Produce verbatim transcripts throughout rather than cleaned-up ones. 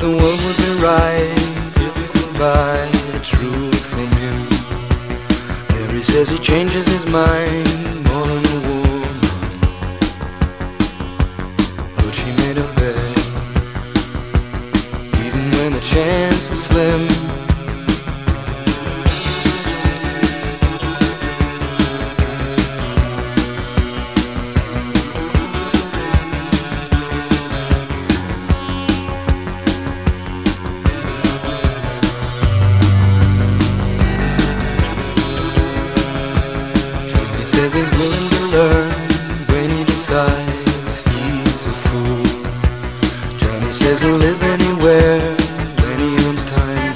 the world would be right if we could buy the truth from him. Mary says he changes his mind more than a woman, but she made a bet, even when the chance was slim. Says he's willing to learn when he decides he's a fool. Johnny says he'll live anywhere when he owns time.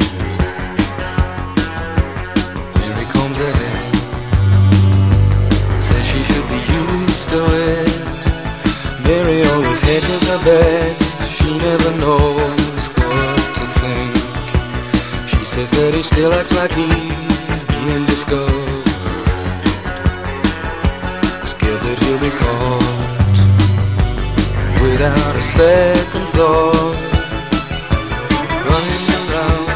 Here he comes ahead, says she should be used to it. Mary always hedges her bets, she never knows what to think. She says that he still acts like he's being discovered, that he'll be caught without a second thought, running around.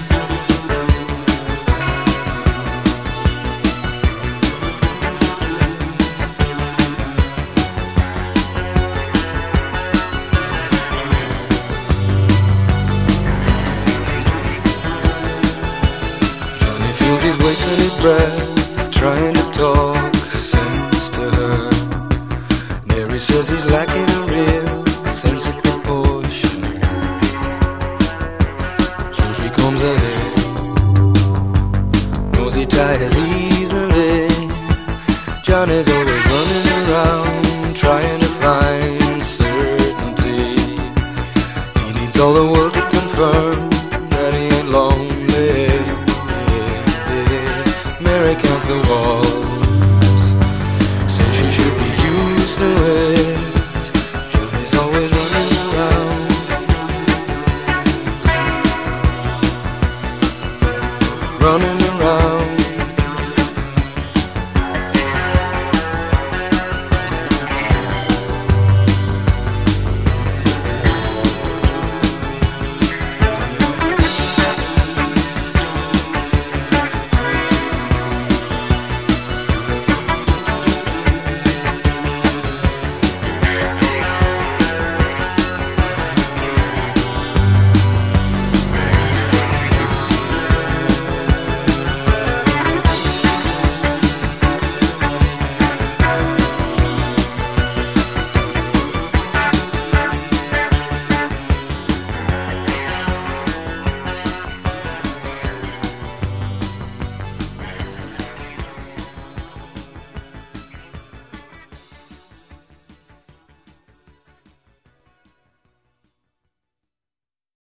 Johnny feels he's wasting his breath trying to talk sense to her. Mary says he's lacking a real sense of proportion, so she comes ahead, knows he tires easily. Johnny's always running around trying to find certainty. He needs all the world to confirm that he ain't lonely. Mary counts the walls, says she should be used to it. Johnny's always running around, running